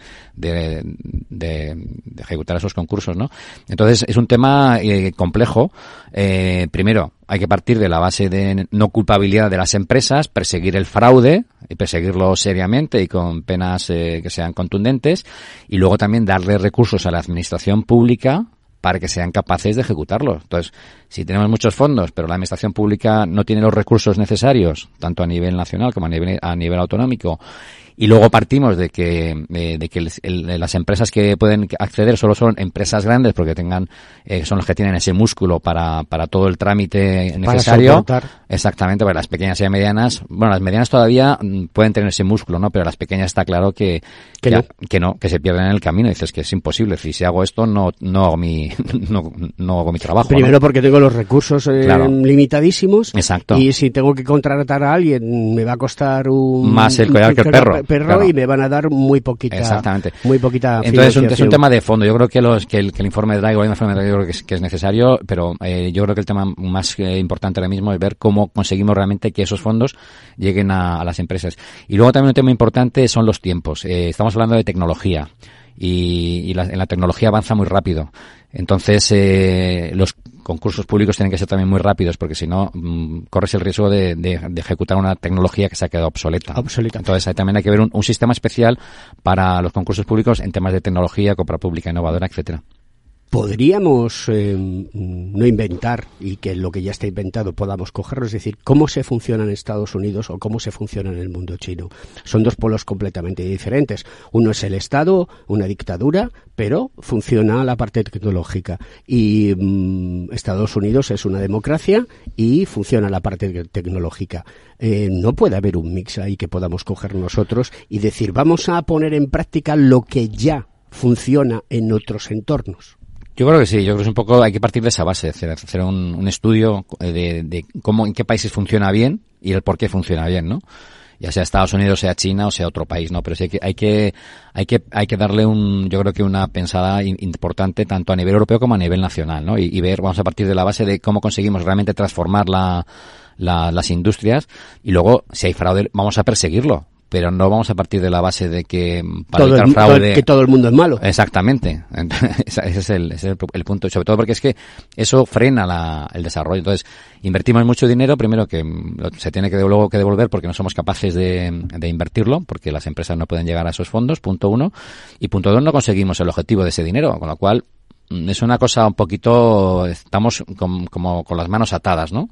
ejecutar esos concursos, ¿no? Entonces es un tema complejo. Primero hay que partir de la base de no culpabilidad de las empresas, perseguir el fraude y perseguirlo seriamente y con penas que sean contundentes, y luego también darle recursos a la administración pública para que sean capaces de ejecutarlo. Entonces, si tenemos muchos fondos, pero la administración pública no tiene los recursos necesarios, tanto a nivel nacional como a nivel autonómico, Y luego partimos de que las empresas que pueden acceder solo son empresas grandes porque son los que tienen ese músculo para todo el trámite necesario. Exactamente, para las pequeñas y medianas. Bueno, las medianas todavía pueden tener ese músculo, ¿no? Pero las pequeñas está claro que se pierden en el camino. Dices que es imposible. Si hago esto, no hago mi trabajo. Primero, ¿no? Porque tengo los recursos limitadísimos. Exacto. Y si tengo que contratar a alguien, me va a costar más el collar que el perro. Claro. Y me van a dar muy poquita. Exactamente. Muy poquita. Entonces es un tema de fondo. Yo creo que el informe de Draghi, yo creo que es necesario, pero yo creo que el tema más importante ahora mismo es ver cómo conseguimos realmente que esos fondos lleguen a las empresas. Y luego también un tema importante son los tiempos. Estamos hablando de tecnología y en la tecnología avanza muy rápido. Entonces los concursos públicos tienen que ser también muy rápidos porque si no corres el riesgo de ejecutar una tecnología que se ha quedado obsoleta. Entonces también hay que ver un sistema especial para los concursos públicos en temas de tecnología, compra pública innovadora, etcétera. Podríamos no inventar y que lo que ya está inventado podamos cogerlo, es decir, cómo se funciona en Estados Unidos o cómo se funciona en el mundo chino. Son dos polos completamente diferentes. Uno es el Estado, una dictadura, pero funciona la parte tecnológica. Y Estados Unidos es una democracia y funciona la parte tecnológica. No puede haber un mix ahí que podamos coger nosotros y decir, vamos a poner en práctica lo que ya funciona en otros entornos. Yo creo que sí, yo creo que es un poco, hay que partir de esa base, hacer un estudio de cómo, en qué países funciona bien y el por qué funciona bien, ¿no? Ya sea Estados Unidos, sea China o sea otro país, ¿no? Pero sí que hay que darle yo creo que una pensada importante tanto a nivel europeo como a nivel nacional, ¿no? Y ver, vamos a partir de la base de cómo conseguimos realmente transformar las industrias y luego, si hay fraude, vamos a perseguirlo. Pero no vamos a partir de la base de que para evitar fraude... Que todo el mundo es malo. Exactamente. Ese es el punto. Sobre todo porque es que eso frena el desarrollo. Entonces, invertimos mucho dinero, primero que se tiene que luego que devolver porque no somos capaces de invertirlo, porque las empresas no pueden llegar a esos fondos, punto uno. Y punto dos, no conseguimos el objetivo de ese dinero, con lo cual es una cosa un poquito... Estamos como con las manos atadas, ¿no?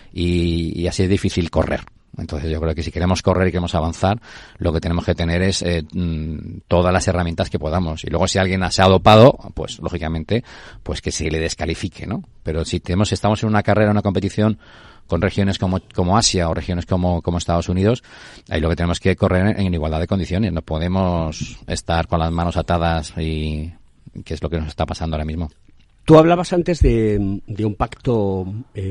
Y así es difícil correr. Entonces yo creo que si queremos correr y queremos avanzar, lo que tenemos que tener es todas las herramientas que podamos. Y luego si alguien se ha dopado, pues lógicamente, pues que se le descalifique, ¿no? Pero si estamos en una carrera, una competición con regiones como Asia o regiones como Estados Unidos, ahí lo que tenemos que correr en igualdad de condiciones. No podemos estar con las manos atadas y que es lo que nos está pasando ahora mismo. Tú hablabas antes de un pacto...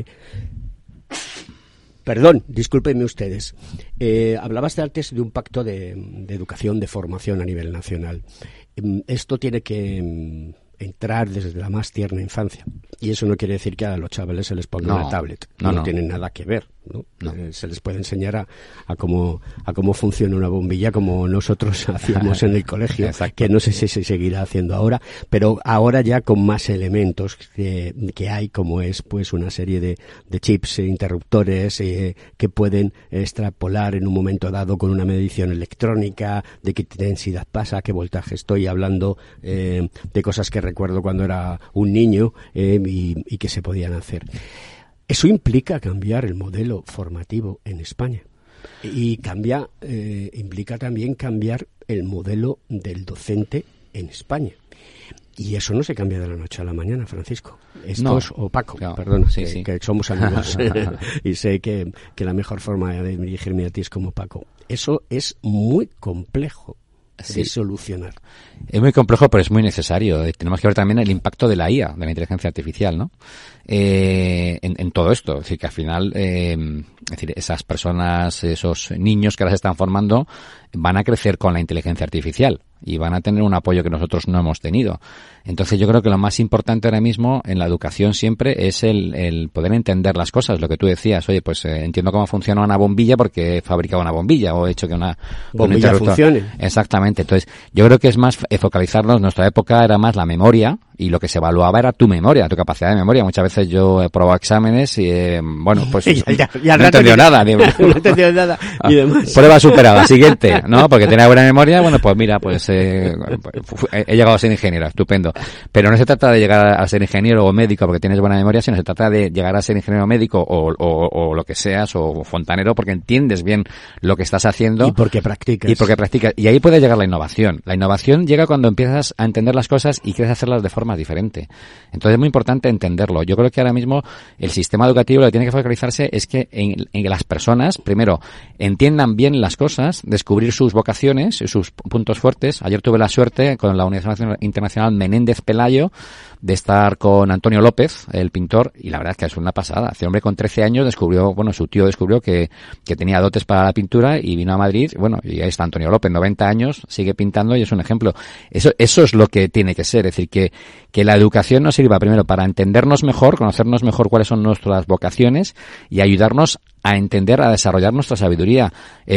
Perdón, discúlpenme ustedes. Hablabas antes de un pacto de educación, de formación a nivel nacional. Esto tiene que entrar desde la más tierna infancia. Y eso no quiere decir que a los chavales se les ponga una tablet. No tienen nada que ver, ¿no? Se les puede enseñar a cómo funciona una bombilla como nosotros hacíamos en el colegio, que no sé si se seguirá haciendo ahora, pero ahora ya con más elementos que hay, como es pues una serie de chips, interruptores que pueden extrapolar en un momento dado con una medición electrónica de qué densidad pasa, qué voltaje estoy hablando, de cosas que recuerdo cuando era un niño y que se podían hacer. Eso implica cambiar el modelo formativo en España y implica también cambiar el modelo del docente en España. Y eso no se cambia de la noche a la mañana, Francisco. Esto es opaco, perdona, que somos amigos y sé que la mejor forma de dirigirme a ti es como Paco. Eso es muy complejo de solucionar. Es muy complejo, pero es muy necesario. Tenemos que ver también el impacto de la IA, de la inteligencia artificial, ¿no? En todo esto. Es decir, que al final, esas personas, esos niños que ahora se están formando, van a crecer con la inteligencia artificial y van a tener un apoyo que nosotros no hemos tenido. Entonces yo creo que lo más importante ahora mismo en la educación siempre es el poder entender las cosas, lo que tú decías. Oye, pues entiendo cómo funciona una bombilla porque he fabricado una bombilla o he hecho que una bombilla funcione. Exactamente. Entonces yo creo que es más focalizarnos. Nuestra época era más la memoria y lo que se evaluaba era tu memoria, tu capacidad de memoria. Muchas veces yo he probado exámenes y, bueno, pues ya no he entendido nada. No he entendido nada y demás. Prueba superada, siguiente, ¿no? Porque tenía buena memoria, bueno, pues mira, pues he llegado a ser ingeniero, estupendo. Pero no se trata de llegar a ser ingeniero o médico porque tienes buena memoria, sino se trata de llegar a ser ingeniero médico o lo que seas, o fontanero, porque entiendes bien lo que estás haciendo. Y porque practicas. Y ahí puede llegar la innovación. La innovación llega cuando empiezas a entender las cosas y quieres hacerlas de forma diferente. Entonces es muy importante entenderlo. Yo creo que ahora mismo el sistema educativo lo que tiene que focalizarse es que en que las personas, primero, entiendan bien las cosas, descubrir sus vocaciones, sus puntos fuertes. Ayer tuve la suerte con la Universidad Internacional Menéndez Pelayo de estar con Antonio López, el pintor, y la verdad es que es una pasada. Este hombre con 13 años descubrió, bueno, su tío descubrió que tenía dotes para la pintura y vino a Madrid, bueno, y ahí está Antonio López, 90 años, sigue pintando y es un ejemplo. Eso es lo que tiene que ser, es decir, que la educación nos sirva primero para entendernos mejor, conocernos mejor cuáles son nuestras vocaciones y ayudarnos a entender, a desarrollar nuestra sabiduría. Yo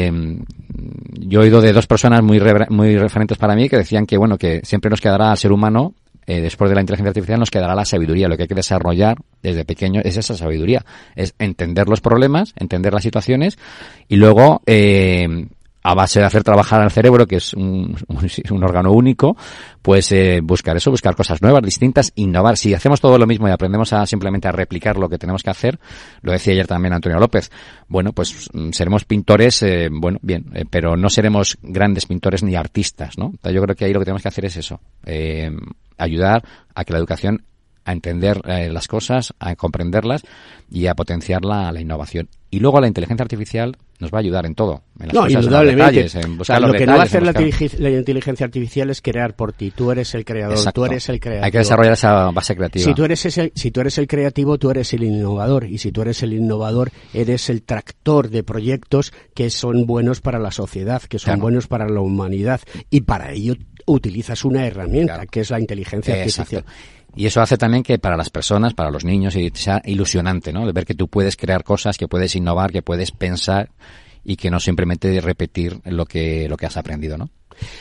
he oído de dos personas muy referentes para mí que decían que, bueno, que siempre nos quedará al ser humano, después de la inteligencia artificial nos quedará la sabiduría. Lo que hay que desarrollar desde pequeño es esa sabiduría, es entender los problemas, entender las situaciones y luego a base de hacer trabajar al cerebro, que es un órgano único, pues buscar cosas nuevas, distintas, innovar. Si hacemos todo lo mismo y aprendemos simplemente a replicar lo que tenemos que hacer, lo decía ayer también Antonio López, bueno, pues seremos pintores, pero no seremos grandes pintores ni artistas, ¿no? Entonces yo creo que ahí lo que tenemos que hacer es eso, ayudar a que la educación, a entender las cosas, a comprenderlas y a potenciar la innovación. Y luego la inteligencia artificial nos va a ayudar en todo, en las cosas, indudablemente. En los detalles, en buscar los lo que detalles, no va a hacer la inteligencia artificial es crear por ti. Tú eres el creador, Exacto. Tú eres el creativo. Hay que desarrollar esa base creativa. Si tú eres el creativo, tú eres el innovador. Y si tú eres el innovador, eres el tractor de proyectos que son buenos para la sociedad, que son buenos para la humanidad. Y para ello utilizas una herramienta, que es la inteligencia artificial. Y eso hace también que para las personas, para los niños, sea ilusionante, ¿no? De ver que tú puedes crear cosas, que puedes innovar, que puedes pensar y que no simplemente repetir lo que has aprendido, ¿no?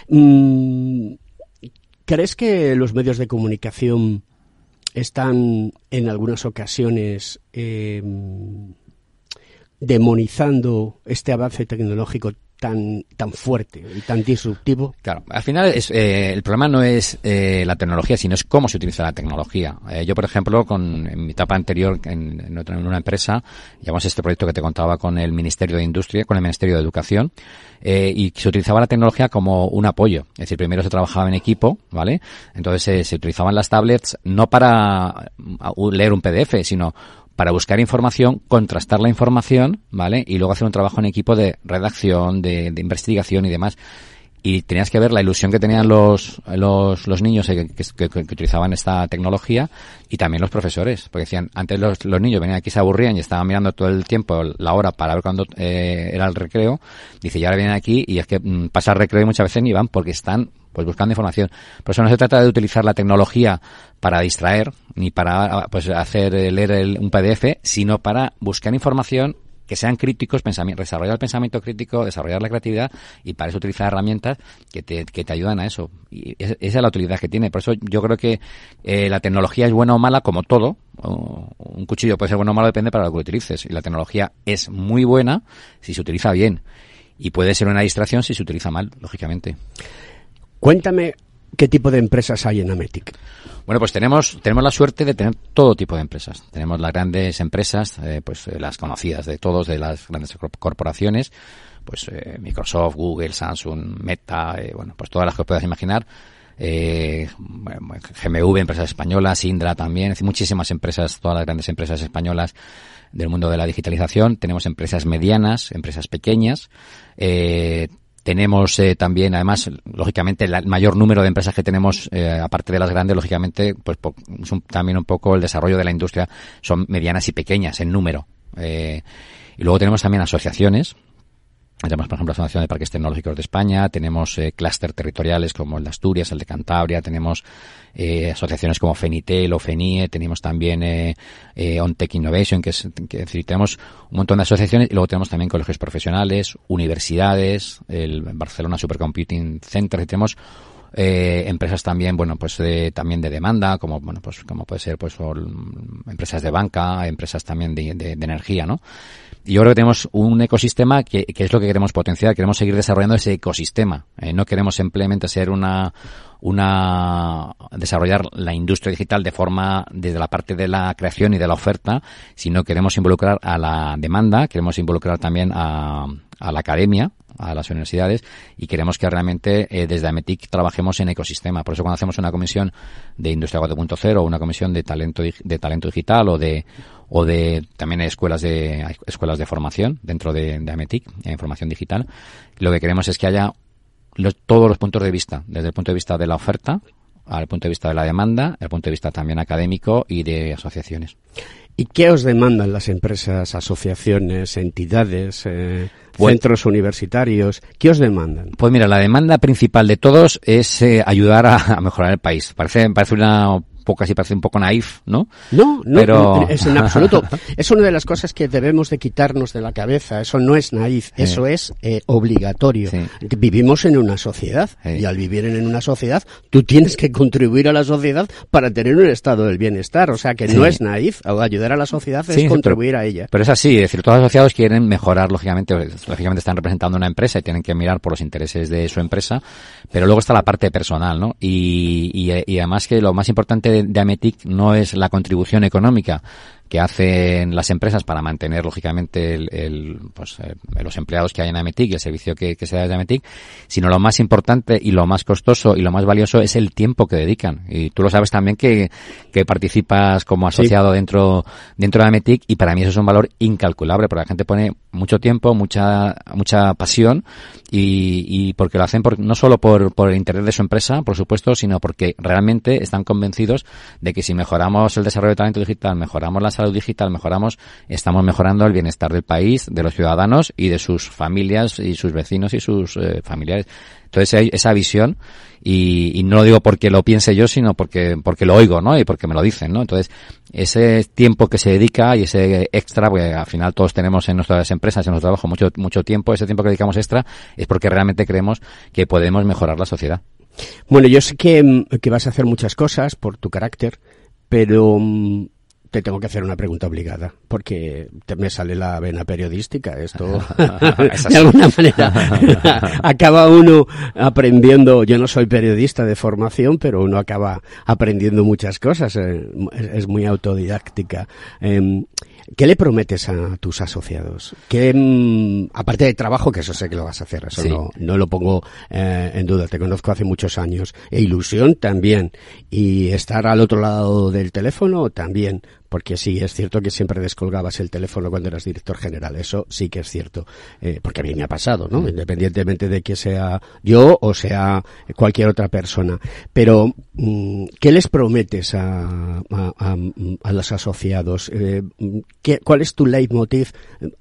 ¿Crees que los medios de comunicación están en algunas ocasiones demonizando este avance tecnológico tan fuerte y tan disruptivo? Claro, al final el problema no es la tecnología, sino es cómo se utiliza la tecnología. Yo, por ejemplo, en mi etapa anterior en una empresa, llevamos este proyecto que te contaba con el Ministerio de Industria, con el Ministerio de Educación, y se utilizaba la tecnología como un apoyo. Es decir, primero se trabajaba en equipo, ¿vale? Entonces se utilizaban las tablets no para leer un PDF, sino para buscar información, contrastar la información, ¿vale? Y luego hacer un trabajo en equipo de redacción, de investigación y demás. Y tenías que ver la ilusión que tenían los niños que utilizaban esta tecnología y también los profesores. Porque decían, antes los niños venían aquí, se aburrían y estaban mirando todo el tiempo la hora para ver cuándo era el recreo. Dice, y ahora vienen aquí y es que pasa el recreo y muchas veces ni van porque están pues buscando información. Por eso no se trata de utilizar la tecnología para distraer ni para pues hacer leer un PDF, sino para buscar información, que sean críticos, desarrollar el pensamiento crítico, desarrollar la creatividad, y para eso utilizar herramientas que te ayudan a eso. Y esa es la utilidad que tiene. Por eso yo creo que la tecnología es buena o mala como todo. Un cuchillo puede ser bueno o malo, depende para lo que lo utilices. Y la tecnología es muy buena si se utiliza bien. Y puede ser una distracción si se utiliza mal, lógicamente. Cuéntame qué tipo de empresas hay en Ametic. Bueno, pues tenemos la suerte de tener todo tipo de empresas. Tenemos las grandes empresas, las conocidas de todos, de las grandes corporaciones, pues Microsoft, Google, Samsung, Meta, pues todas las que puedas imaginar. GMV, empresas españolas, Indra también, es decir, muchísimas empresas, todas las grandes empresas españolas del mundo de la digitalización. Tenemos empresas medianas, empresas pequeñas. Tenemos también, además, lógicamente, el mayor número de empresas que tenemos, aparte de las grandes, lógicamente, pues también un poco el desarrollo de la industria, son medianas y pequeñas en número. Y luego tenemos también asociaciones. Tenemos, por ejemplo, la Asociación de Parques Tecnológicos de España, tenemos clúster territoriales como el de Asturias, el de Cantabria, tenemos asociaciones como Fenitel o Fenie, tenemos también OnTech Innovation, es decir, tenemos un montón de asociaciones, y luego tenemos también colegios profesionales, universidades, el Barcelona Supercomputing Center, y tenemos empresas también, bueno, pues también de demanda, como puede ser, pues, empresas de banca, empresas también de energía, ¿no? Y yo creo que tenemos un ecosistema que es lo que queremos potenciar, queremos seguir desarrollando ese ecosistema. No queremos simplemente ser desarrollar la industria digital de forma, desde la parte de la creación y de la oferta, sino queremos involucrar a la demanda, queremos involucrar también a la academia, a las universidades, y queremos que realmente desde Ametic trabajemos en ecosistema. Por eso cuando hacemos una comisión de Industria 4.0 o una comisión de talento digital o de también escuelas de formación dentro de Ametic, en formación digital, lo que queremos es que haya todos los puntos de vista, desde el punto de vista de la oferta, al punto de vista de la demanda, al punto de vista también académico y de asociaciones. ¿Y qué os demandan las empresas, asociaciones, entidades, centros universitarios? ¿Qué os demandan? Pues mira, la demanda principal de todos es ayudar a mejorar el país. Parece parece un poco naif, ¿no? No, pero... es en absoluto. Es una de las cosas que debemos de quitarnos de la cabeza. Eso no es naif, eso es obligatorio. Sí. Vivimos en una sociedad y al vivir en una sociedad tú tienes que contribuir a la sociedad para tener un estado del bienestar. O sea que no es naif. Ayudar a la sociedad es contribuir a ella. Pero es así, es decir, todos los asociados quieren mejorar, lógicamente están representando una empresa y tienen que mirar por los intereses de su empresa, pero luego está la parte personal, ¿no? Y además que lo más importante de Ametic no es la contribución económica que hacen las empresas para mantener, lógicamente, los empleados que hay en Ametic y el servicio que se da desde Ametic, sino lo más importante y lo más costoso y lo más valioso es el tiempo que dedican. Y tú lo sabes también que participas como asociado dentro de Ametic, y para mí eso es un valor incalculable, porque la gente pone mucho tiempo, mucha pasión, y porque lo hacen no solo por el interés de su empresa, por supuesto, sino porque realmente están convencidos de que si mejoramos el desarrollo de talento digital, mejoramos la salud digital, estamos mejorando el bienestar del país, de los ciudadanos y de sus familias y sus vecinos y sus familiares. Entonces hay esa visión, y no lo digo porque lo piense yo, sino porque lo oigo, ¿no? Y porque me lo dicen, ¿no? Entonces, ese tiempo que se dedica y ese extra, porque al final todos tenemos en nuestras empresas, en nuestro trabajo, mucho tiempo, ese tiempo que dedicamos extra es porque realmente creemos que podemos mejorar la sociedad. Bueno, yo sé que vas a hacer muchas cosas por tu carácter, pero te tengo que hacer una pregunta obligada, porque me sale la vena periodística. Esto, de alguna manera, acaba uno aprendiendo. Yo no soy periodista de formación, pero uno acaba aprendiendo muchas cosas. Es muy autodidáctica. ¿Qué le prometes a tus asociados? Aparte de trabajo, que eso sé que lo vas a hacer, eso no lo pongo en duda, te conozco hace muchos años, e ilusión también, y estar al otro lado del teléfono también, porque sí, es cierto que siempre descolgabas el teléfono cuando eras director general, eso sí que es cierto, porque a mí me ha pasado, ¿no? Independientemente de que sea yo o sea cualquier otra persona. Pero, ¿qué les prometes a los asociados? ¿Cuál es tu leitmotiv?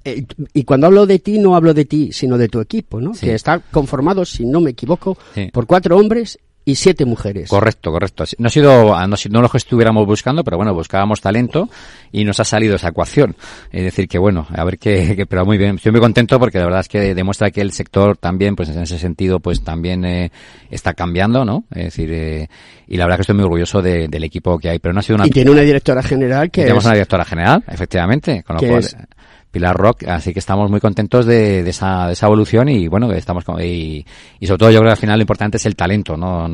Y cuando hablo de ti, no hablo de ti, sino de tu equipo, ¿no? Sí. Que está conformado, si no me equivoco, por 4 hombres y 7 mujeres. Correcto. No lo que estuviéramos buscando, pero bueno, buscábamos talento y nos ha salido esa ecuación. Es decir, que bueno, a ver pero muy bien. Estoy muy contento porque la verdad es que demuestra que el sector también, pues en ese sentido, pues también está cambiando, ¿no? Es decir, y la verdad que estoy muy orgulloso del equipo que hay, pero no ha sido una... Y tiene una directora general Tenemos una directora general, efectivamente, con lo cual... Pilar Rock, así que estamos muy contentos de esa evolución, y bueno, estamos y sobre todo yo creo que al final lo importante es el talento, no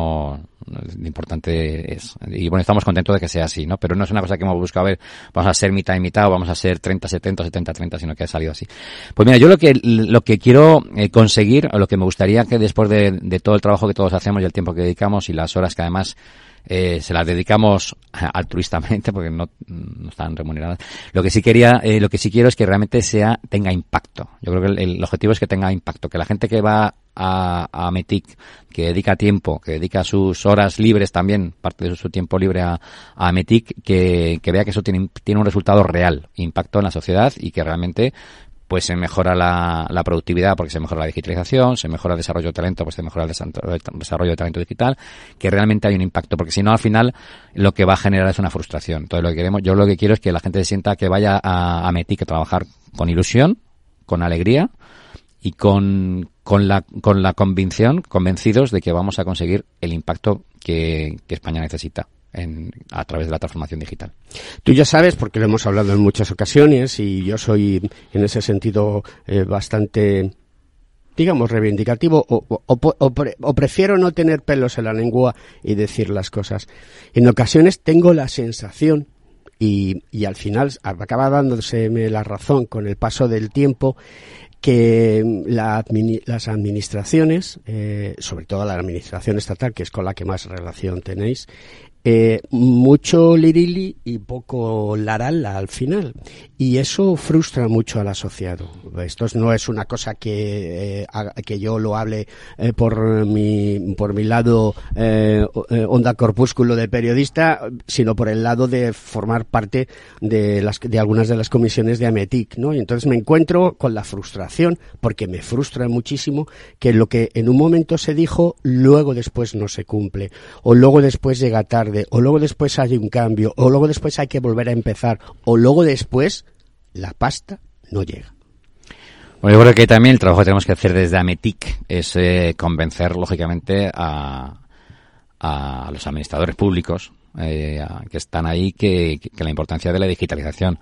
lo importante es, y bueno, estamos contentos de que sea así, ¿no? Pero no es una cosa que hemos buscado, vamos a ser mitad y mitad, o vamos a ser 30-70 o 70-30, sino que ha salido así. Pues mira, yo lo que quiero conseguir, o lo que me gustaría que después de todo el trabajo que todos hacemos y el tiempo que dedicamos y las horas que además se las dedicamos altruistamente porque no están remuneradas. Lo que sí quiero es que realmente tenga impacto. Yo creo que el objetivo es que tenga impacto, que la gente que va a Ametic, que dedica tiempo, que dedica sus horas libres también, parte de su tiempo libre a Ametic, que vea que eso tiene un resultado real, impacto en la sociedad, y que realmente pues se mejora la productividad porque se mejora la digitalización, se mejora el desarrollo de talento, pues se mejora el desarrollo de talento digital, que realmente hay un impacto, porque si no, al final lo que va a generar es una frustración. Entonces yo lo que quiero es que la gente se sienta que vaya a Ametic a trabajar con ilusión, con alegría y con con la convencidos de que vamos a conseguir el impacto que España necesita a través de la transformación digital. Tú ya sabes, porque lo hemos hablado en muchas ocasiones, y yo soy en ese sentido bastante, digamos, reivindicativo, o prefiero no tener pelos en la lengua y decir las cosas. En ocasiones tengo la sensación, y al final acaba dándoseme la razón con el paso del tiempo, que las administraciones, sobre todo la administración estatal, que es con la que más relación tenéis, mucho lirili y poco larala al final, y eso frustra mucho al asociado. Esto no es una cosa que yo lo hable por mi lado onda corpúsculo de periodista, sino por el lado de formar parte de algunas de las comisiones de AMETIC, ¿no? Y entonces me encuentro con la frustración, porque me frustra muchísimo que lo que en un momento se dijo, luego después no se cumple, o luego después llega tarde, o luego después hay un cambio, o luego después hay que volver a empezar, o luego después la pasta no llega. Bueno, yo creo que también el trabajo que tenemos que hacer desde AMETIC es convencer, lógicamente, a los administradores públicos que están ahí que la importancia de la digitalización.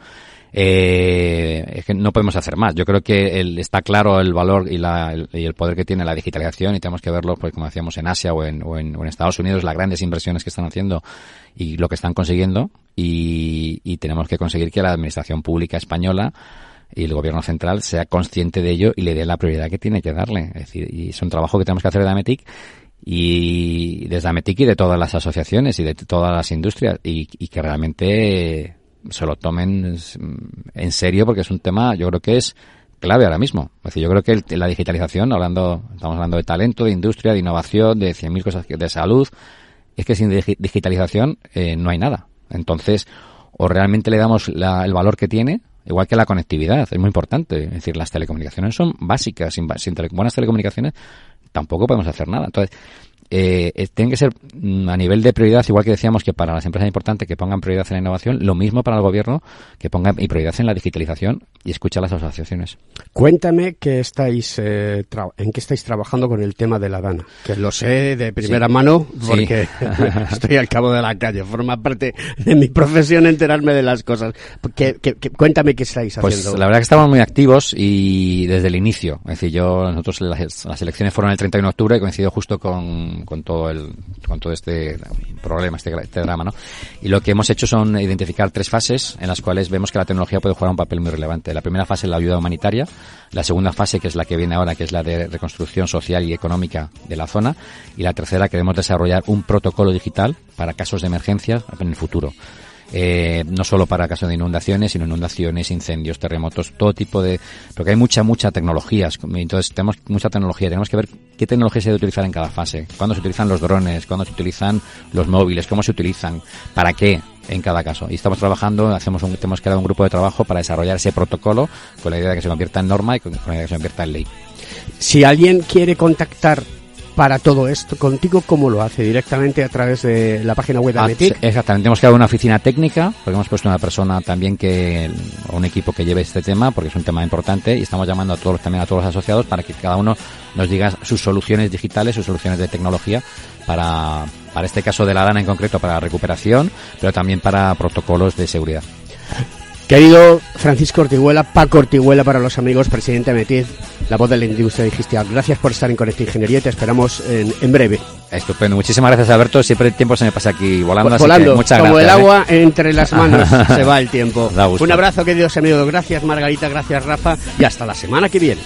Es que no podemos hacer más. Yo creo que está claro el valor y el poder que tiene la digitalización, y tenemos que verlo, pues, como decíamos, en Asia o en Estados Unidos, las grandes inversiones que están haciendo y lo que están consiguiendo, y tenemos que conseguir que la administración pública española y el gobierno central sea consciente de ello y le dé la prioridad que tiene que darle. Es decir, y es un trabajo que tenemos que hacer de AMETIC, y desde AMETIC y de todas las asociaciones y de todas las industrias, y que realmente se lo tomen en serio, porque es un tema, yo creo que es clave ahora mismo. Es decir, yo creo que la digitalización, estamos hablando de talento, de industria, de innovación, de 100.000 cosas, de salud, es que sin digitalización no hay nada. Entonces, o realmente le damos el valor que tiene, igual que la conectividad, es muy importante. Es decir, las telecomunicaciones son básicas, sin buenas telecomunicaciones tampoco podemos hacer nada. Entonces, tiene que ser a nivel de prioridad, igual que decíamos que para las empresas es importante que pongan prioridad en la innovación, lo mismo para el gobierno, que ponga prioridad en la digitalización y escucha a las asociaciones. Cuéntame en qué estáis trabajando con el tema de la DANA, que lo sé de primera mano, porque estoy al cabo de la calle, forma parte de mi profesión enterarme de las cosas. Cuéntame qué estáis haciendo. Pues la verdad que estamos muy activos y desde el inicio. Es decir, nosotros las elecciones fueron el 31 de octubre y coincidió justo con todo este problema, este drama, ¿no? Y lo que hemos hecho son identificar 3 fases en las cuales vemos que la tecnología puede jugar un papel muy relevante. La primera fase es la ayuda humanitaria, la segunda fase, que es la que viene ahora, que es la de reconstrucción social y económica de la zona, y la tercera, queremos desarrollar un protocolo digital para casos de emergencia en el futuro. No solo para casos de inundaciones, sino inundaciones, incendios, terremotos, todo tipo de... Porque hay mucha tecnología, entonces tenemos mucha tecnología, tenemos que ver qué tecnología se debe utilizar en cada fase, cuándo se utilizan los drones, cuándo se utilizan los móviles, cómo se utilizan, para qué en cada caso. Y estamos trabajando, hemos creado un grupo de trabajo para desarrollar ese protocolo con la idea de que se convierta en norma y con la idea de que se convierta en ley. Si alguien quiere contactar para todo esto contigo, ¿cómo lo hace? ¿Directamente a través de la página web de AMETIC? Exactamente, hemos creado una oficina técnica, porque hemos puesto una persona también un equipo que lleve este tema, porque es un tema importante, y estamos llamando también a todos los asociados para que cada uno nos diga sus soluciones digitales, sus soluciones de tecnología para este caso de la DANA en concreto, para la recuperación, pero también para protocolos de seguridad. Querido Francisco Ortiguela, Paco Ortiguela para los amigos, presidente de AMETIC, la voz de la industria digital. Gracias por estar en Conecta Ingeniería y te esperamos en breve. Estupendo, muchísimas gracias, Alberto. Siempre el tiempo se me pasa aquí volando, así que muchas como gracias. Como el agua entre las manos se va el tiempo. Un abrazo, queridos amigos. Gracias, Margarita, gracias, Rafa, y hasta la semana que viene.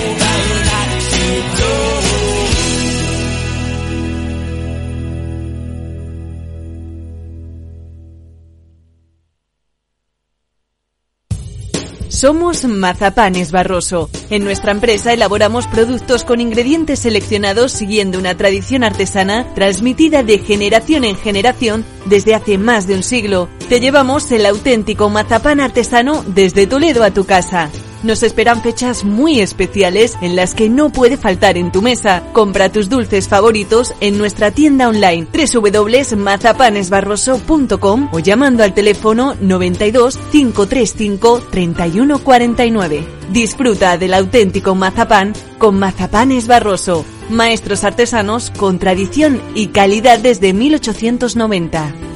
Somos Mazapanes Barroso. En nuestra empresa elaboramos productos con ingredientes seleccionados siguiendo una tradición artesana transmitida de generación en generación desde hace más de un siglo. Te llevamos el auténtico mazapán artesano desde Toledo a tu casa. Nos esperan fechas muy especiales en las que no puede faltar en tu mesa. Compra tus dulces favoritos en nuestra tienda online www.mazapanesbarroso.com o llamando al teléfono 92 535 3149. Disfruta del auténtico mazapán con Mazapanes Barroso. Maestros artesanos con tradición y calidad desde 1890.